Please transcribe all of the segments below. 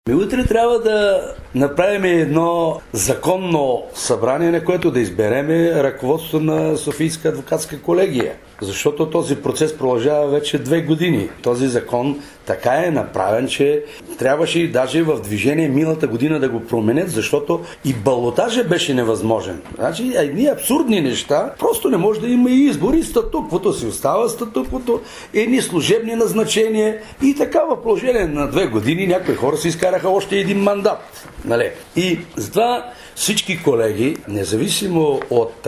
Утре трябва да направим едно законно събрание, на което да избереме ръководството на Софийска адвокатска колегия. Защото този процес продължава вече 2 години. Този закон така е направен, че трябваше и даже в движение миналата година да го променят, защото и балотажа беше невъзможен. Значи едни абсурдни неща, просто не може да има и избори, статуквото си остава статуквото, едни служебни назначения и така в положение на 2 години някои хора си изкараха още един мандат. Нали? И затова всички колеги, независимо от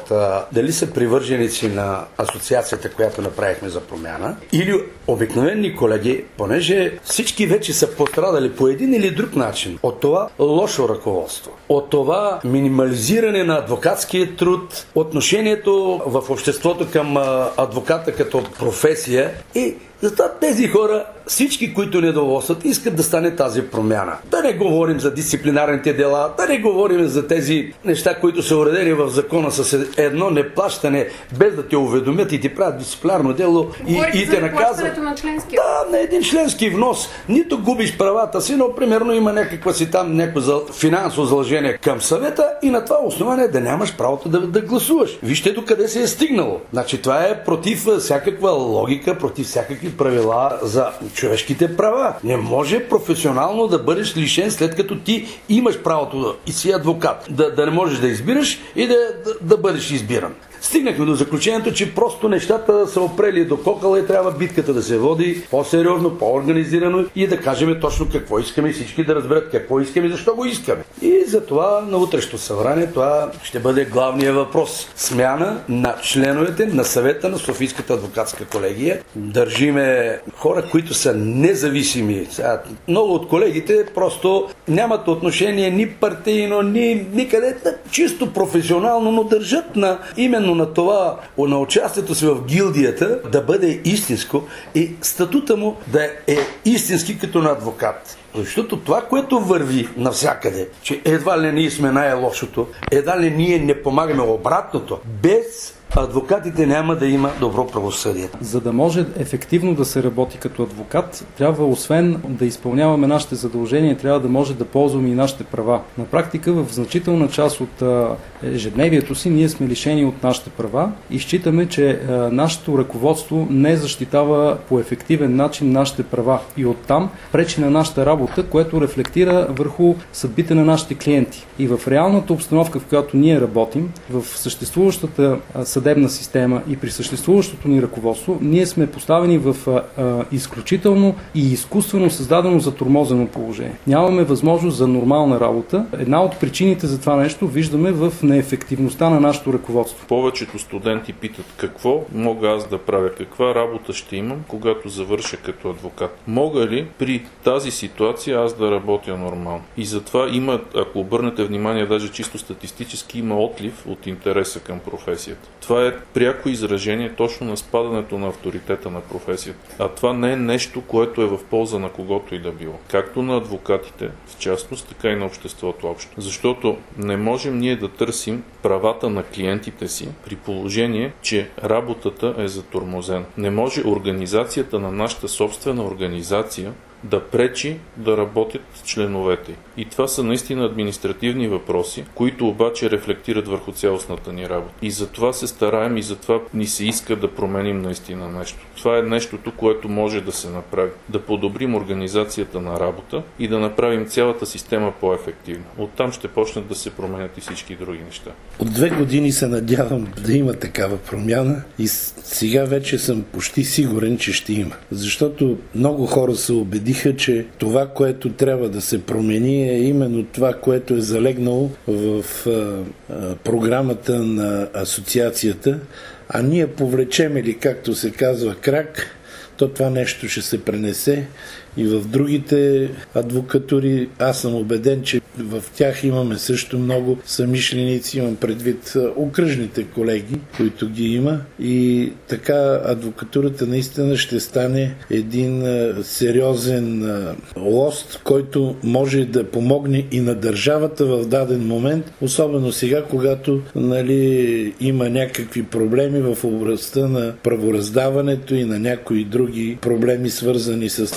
дали са привърженици на асоциацията, която направихме за промяна, или обикновени колеги, понеже всички вече са пострадали по един или друг начин от това лошо ръководство, от това минимализиране на адвокатския труд, отношението в обществото към адвоката като професия и затова тези хора, всички, които недоволстват, искат да стане тази промяна. Да не говорим за дисциплинарните дела, да не говорим за тези неща, които са уредени в закона с едно неплащане, без да те уведомят и ти правят дисциплинарно дело и те наказват. Да, на един членски внос. Нито губиш правата си, но примерно има някаква си там някакво финансово задължение към съвета и на това основание да нямаш правото да гласуваш. Вижте до къде се е стигнало. Значи това е против всякаква логика, против всякакви правила за човешките права. Не може професионално да бъдеш лишен, след като ти имаш правото и си адвокат. Да не можеш да избираш и да бъдеш избиран. Стигнахме до заключението, че просто нещата са опрели до кокала и трябва битката да се води по-сериозно, по-организирано и да кажем точно какво искаме, всички да разберат какво искаме и защо го искаме. И затова на утрешното събрание това ще бъде главният въпрос. Смяна на членовете на съвета на Софийската адвокатска колегия. Държиме хора, които са независими. Много от колегите просто нямат отношение ни партийно, ни никъде, чисто професионално, но държат именно на това, на участието си в гилдията да бъде истинско и статута му да е истински като на адвокат. Защото това, което върви навсякъде, че едва ли ние сме най-лошото, едва ли ние не помагаме, обратното, без адвокатите няма да има добро правосъдие. За да може ефективно да се работи като адвокат, трябва освен да изпълняваме нашите задължения, трябва да може да ползваме и нашите права. На практика в значителна част от ежедневието си ние сме лишени от нашите права и считаме, че нашето ръководство не защитава по ефективен начин нашите права и оттам пречи на нашата работа, което рефлектира върху съдбите на нашите клиенти. И в реалната обстановка, в която ние работим, в съществуващата съдебна система и при съществуващото ни ръководство, ние сме поставени в изключително и изкуствено създадено затормозено положение. Нямаме възможност за нормална работа. Една от причините за това нещо виждаме в неефективността на нашето ръководство. Повечето студенти питат какво мога аз да правя, каква работа ще имам, когато завърша като адвокат. Мога ли при тази ситуация аз да работя нормално? И затова има, ако обърнете внимание, даже чисто статистически има отлив от интереса към професията. Това е пряко изражение точно на спадането на авторитета на професията. А това не е нещо, което е в полза на когото и да било. Както на адвокатите, в частност, така и на обществото общо. Защото не можем ние да търсим правата на клиентите си при положение, че работата е затормозена. Не може организацията на нашата собствена организация да пречи да работят членовете. И това са наистина административни въпроси, които обаче рефлектират върху цялостната ни работа. И затова се стараем и затова ни се иска да променим наистина нещо. Това е нещото, което може да се направи. Да подобрим организацията на работа и да направим цялата система по-ефективна. Оттам ще почнат да се променят и всички други неща. От 2 години се надявам да има такава промяна и сега вече съм почти сигурен, че ще има. Защото много хора се убедиха, че това, което трябва да се промени, е именно това, което е залегнало в програмата на асоциацията, а ние повлечем или, както се казва, крак, то това нещо ще се пренесе и в другите адвокатури. Аз съм убеден, че в тях имаме също много съмишленици, имам предвид окръжните колеги, които ги има, и така адвокатурата наистина ще стане един сериозен лост, който може да помогне и на държавата в даден момент, особено сега, когато има някакви проблеми в областта на правораздаването и на някои други проблеми, свързани с това. Но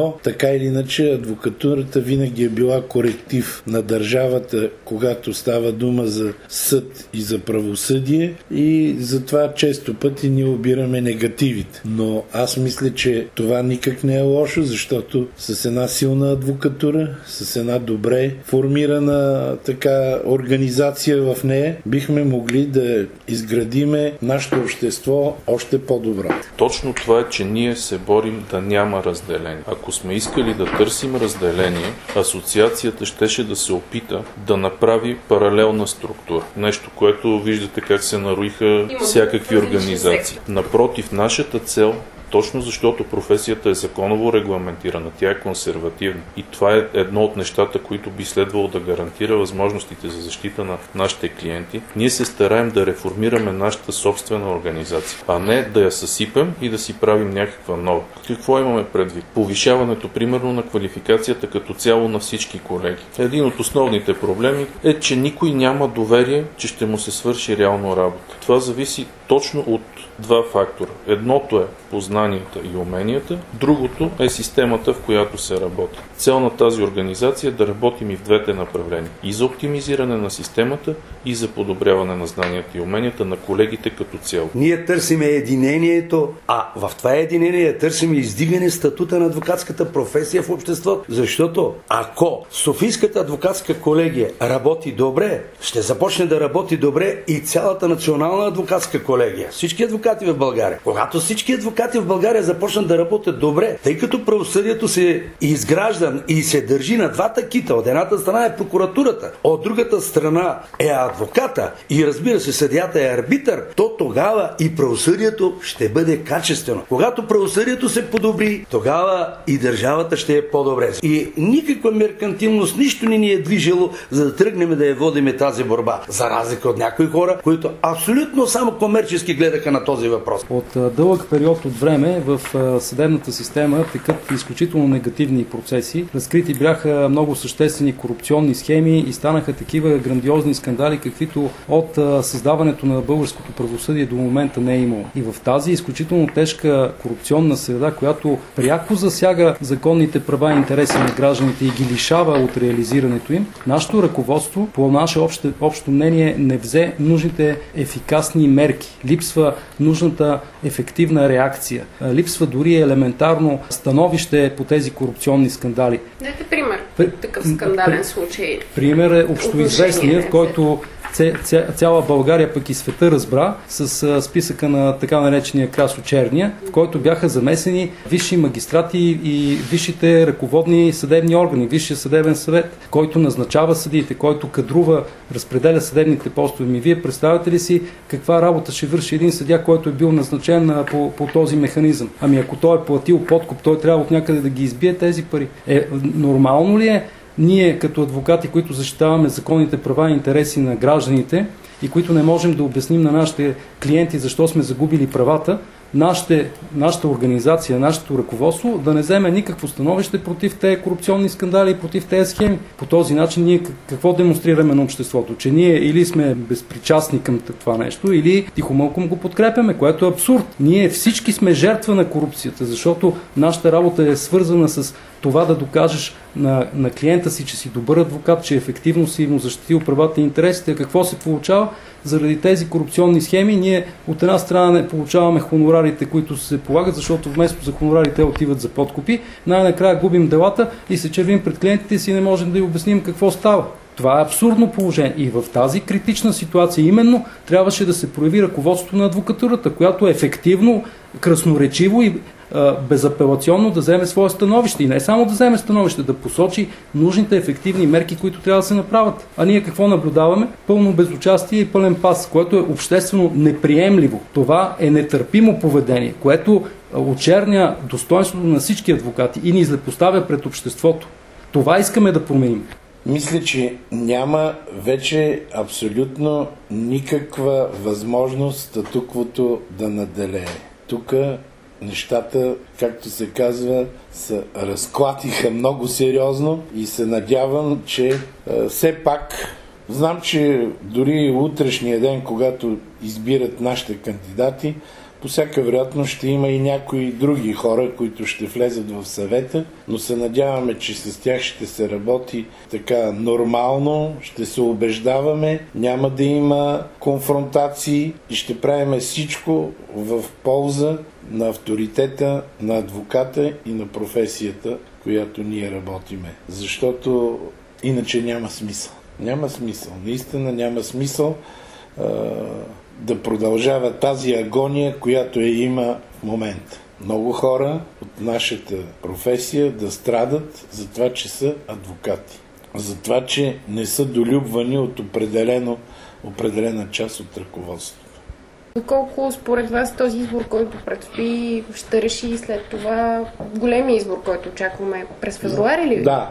но така или иначе адвокатурата винаги е била коректив на държавата, когато става дума за съд и за правосъдие, и затова често пъти ние обираме негативите. Но аз мисля, че това никак не е лошо, защото с една силна адвокатура, с една добре формирана така организация в нея, бихме могли да изградиме нашето общество още по-добро. Точно това е, че ние се борим да няма разделение. Ако сме искали да търсим разделение, асоциацията щеше да се опита да направи паралелна структура. Нещо, което виждате как се наруиха всякакви организации. Напротив, нашата цел, точно защото професията е законово регламентирана, тя е консервативна. И това е едно от нещата, които би следвало да гарантира възможностите за защита на нашите клиенти. Ние се стараем да реформираме нашата собствена организация, а не да я съсипем и да си правим някаква нова. Какво имаме предвид? Повишаването, примерно, на квалификацията като цяло на всички колеги. Един от основните проблеми е, че никой няма доверие, че ще му се свърши реално работа. Това зависи точно от два фактора. Едното е познанията и уменията, другото е системата, в която се работи. Цел на тази организация е да работим и в двете направления. И за оптимизиране на системата, и за подобряване на знанията и уменията на колегите като цяло. Ние търсиме единението, а в това единение търсиме издигане статута на адвокатската професия в обществото. Защото ако Софийската адвокатска колегия работи добре, ще започне да работи добре и цялата национална адвокатска колегия. Всички адвокати в България. Когато всички адвокати в България започнат да работят добре, тъй като правосъдието се изгражда и се държи на двата кита. От едната страна е прокуратурата, от другата страна е адвоката и разбира се съдията е арбитър, то тогава и правосъдието ще бъде качествено. Когато правосъдието се подобри, тогава и държавата ще е по-добре. И никаква меркантилност, нищо не ни е движило, за да тръгнем да я водиме тази борба. За разлика от някои хора, които абсолютно само комерчески гледаха на този въпрос. От дълъг период от време в съдебната система текат изключително негативни процеси. Разкрити бяха много съществени корупционни схеми и станаха такива грандиозни скандали, каквито от създаването на българското правосъдие до момента не е имало. И в тази изключително тежка корупционна среда, която пряко засяга законните права и интереси на гражданите и ги лишава от реализирането им, нашето ръководство, по наше общо мнение, не взе нужните ефикасни мерки. Липсва нужната ефективна реакция. Липсва дори елементарно становище по тези корупционни скандали. Дайте пример. Такъв скандален случай. Пример е общоизвестният, в който цяла България, пък и света разбра с списъка на така наречения Красо Черния, в който бяха замесени висши магистрати и висшите ръководни съдебни органи, Висшия съдебен съвет, който назначава съдиите, който кадрува, разпределя съдебните постове. Вие представяте ли си каква работа ще върши един съдия, който е бил назначен по този механизъм? Ако той е платил подкуп, той трябва от някъде да ги избие тези пари. Нормално ли е ние като адвокати, които защитаваме законните права и интереси на гражданите и които не можем да обясним на нашите клиенти защо сме загубили правата, нашата организация, нашето ръководство да не вземе никакво становище против тези корупционни скандали и против тези схеми? По този начин ние какво демонстрираме на обществото? Че ние или сме безпричастни към това нещо, или тихомълком го подкрепяме, което е абсурд. Ние всички сме жертва на корупцията, защото нашата работа е свързана с това да докажеш на клиента си, че си добър адвокат, че ефективно си му защитил правата и интересите. Какво се получава? Заради тези корупционни схеми ние от една страна не получаваме хонорарите, които се полагат, защото вместо за хонорари те отиват за подкупи. Най-накрая губим делата и се червим пред клиентите си и не можем да й обясним какво става. Това е абсурдно положение. И в тази критична ситуация именно трябваше да се прояви ръководството на адвокатурата, която е ефективно, красноречиво и безапелационно да вземе свое становище. И не само да вземе становище, да посочи нужните ефективни мерки, които трябва да се направят. А ние какво наблюдаваме? Пълно безучастие и пълен пас, което е обществено неприемливо. Това е нетърпимо поведение, което очерня достоинството на всички адвокати и ни злепоставя пред обществото. Това искаме да променим. Мисля, че няма вече абсолютно никаква възможност статуквото да наделее. Тук нещата, както се казва, се разклатиха много сериозно и се надявам, че все пак знам, че дори утрешния ден, когато избират нашите кандидати, По всяка вероятност ще има и някои други хора, които ще влезат в съвета, но се надяваме, че с тях ще се работи така нормално, ще се убеждаваме, няма да има конфронтации и ще правим всичко в полза на авторитета на адвоката и на професията, която ние работиме. Защото иначе няма смисъл. Няма смисъл. Наистина няма смисъл да продължава тази агония, която има в момента. Много хора от нашата професия да страдат за това, че са адвокати. За това, че не са долюбвани от определена част от ръководството. Доколко според вас този избор, който предстои, ще реши след това големия избор, който очакваме през февруари ли? Да,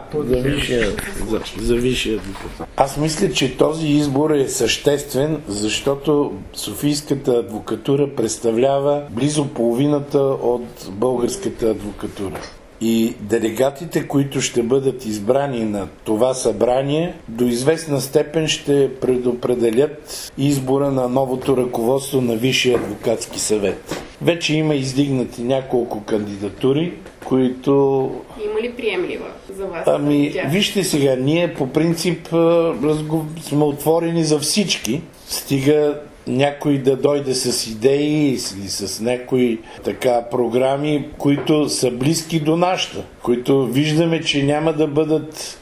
за висшия адвокат. Аз мисля, че този избор е съществен, защото Софийската адвокатура представлява близо половината от българската адвокатура. И делегатите, които ще бъдат избрани на това събрание, до известна степен ще предопределят избора на новото ръководство на Висшия адвокатски съвет. Вече има издигнати няколко кандидатури, които... Има ли приемлива за вас? Вижте сега, ние по принцип сме отворени за всички. Стига някой да дойде с идеи или с някои програми, които са близки до нашата, които виждаме, че няма да бъдат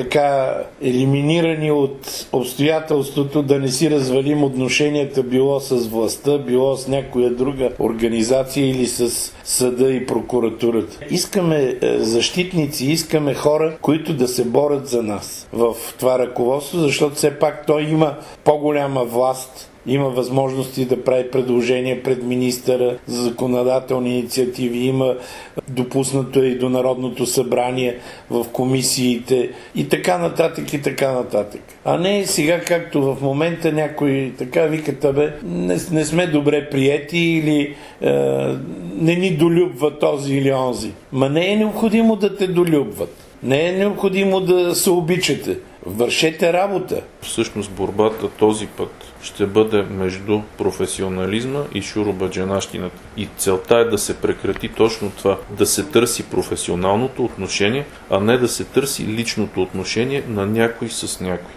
елиминирани от обстоятелството да не си развалим отношенията било с властта, било с някоя друга организация или с съда и прокуратурата. Искаме защитници, искаме хора, които да се борят за нас в това ръководство, защото все пак той има по-голяма власт, има възможности да прави предложения пред министъра за законодателни инициативи, има допуснато и до Народното събрание в комисиите и така нататък и така нататък. А не сега, както в момента някой викат, не сме добре приети или не ни долюбва този или онзи. Ма не е необходимо да те долюбват. Не е необходимо да се обичате. Вършете работа. Всъщност борбата този път ще бъде между професионализма и шуробаджанащината. И целта е да се прекрати точно това, да се търси професионалното отношение, а не да се търси личното отношение на някой с някой.